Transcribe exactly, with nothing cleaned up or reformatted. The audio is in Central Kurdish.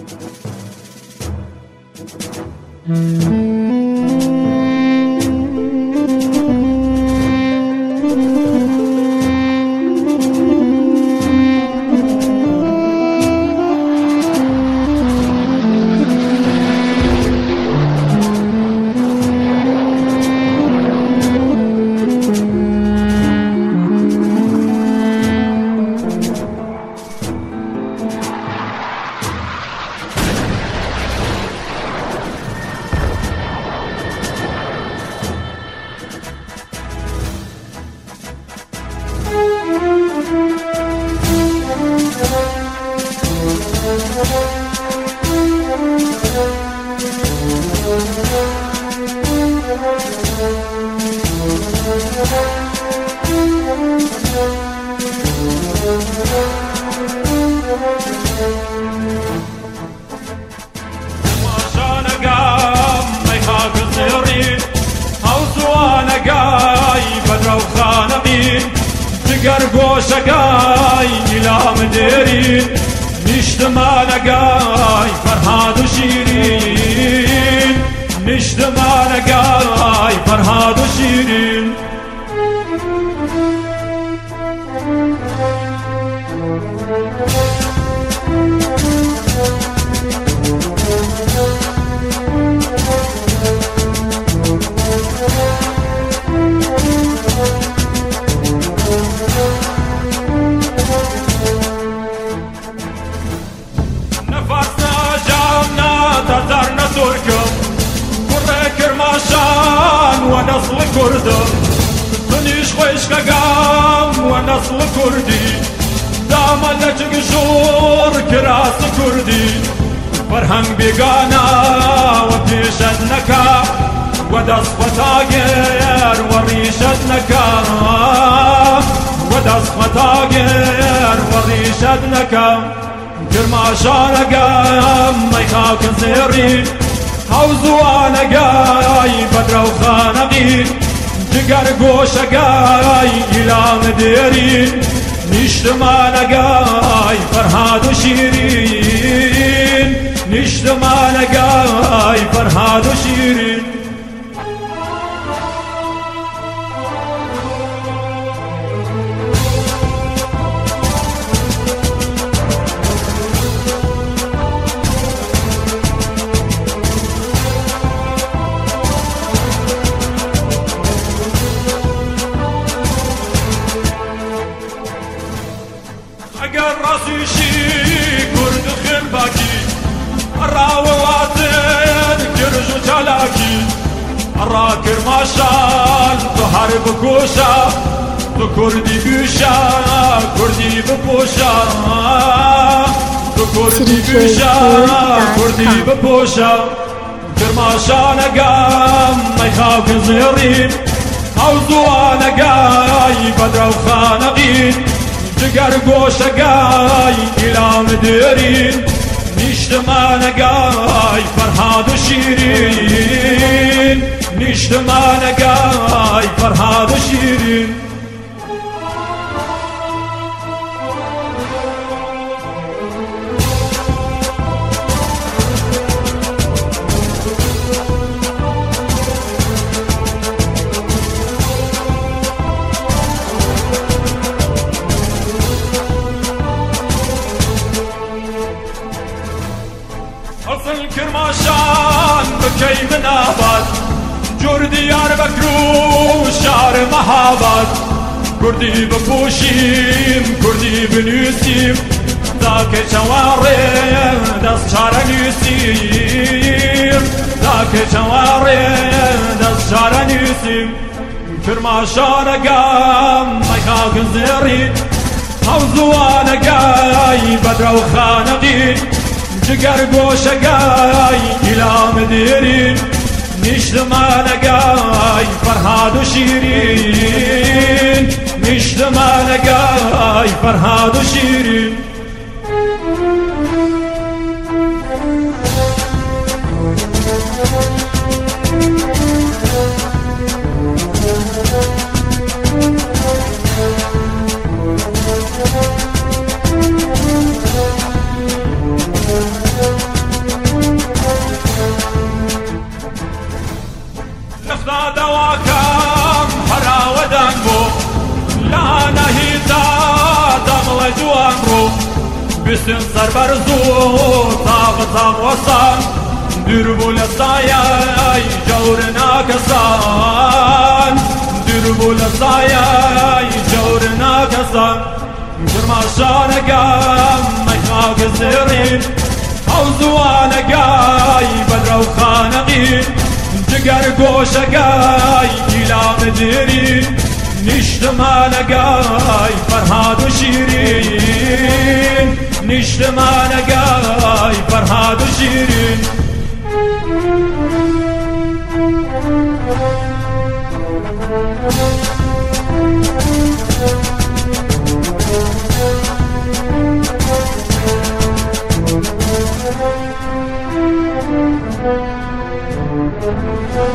قرقوشقاي إلى مديرين نشتما لقاي فرهاد وشيرين نشتما لقاي فرهاد وشيرين ونصل كردم تنيش خويش قام ونصل كردي داما لجق شور كراس كردي فرهنگ بيقانا وبيشد نكا ودس فتاقر وريشد نكا ودس فتاقر وريشد نكا كرما شارقام ميخاك زيري حوزوانا قاي بدر وخانقين تقر قوشة قاي إلى مديرين نشتمانا قاي فرهاد وشيرين نشتمانا قاي فرهاد وشيرين اگر راسیشی کرد خیل باکی راواتن کرج و چالاکی را کرماشان تو حرب کوشا تو کردی بیشا کردی بپوشا تو کردی بیشا کردی بپوشا کرماشان اگام میخاک زیرین حوزوان اگای بدر و خانقین تقر قوشقاي إلى مديرين نشتما لقاي فرهاد وشيرين نشتما لقاي فرهاد وشيرين أصل كرماشان بكي من آباد جور ديار بكرو شعر محاباد كردي بپوشیم كردي بنوسیم ذاك شواري دست شعر نوسیم ذاك شواري دست شعر نوسیم كرماشان قام ميخاك زيرين حوزوان قاي بدر وخانقين جقر قوشقاي إلى مديرين نشتما لقاي فرهاد وشيرين نشتما لقاي فرهاد وشيرين We'll be right back. حسن سر بر زور تاق تاق وسان دور بول سایه جور ناکسان دور بول سایه جور ناکسان کرماشان گم مخاک زرین حوزوان گای بدرو خانقین جگر گوش گای ایلام دیرین نشتمان گای فرهاد و شیرین نشتمان گای فرهاد و شیرین Thank you.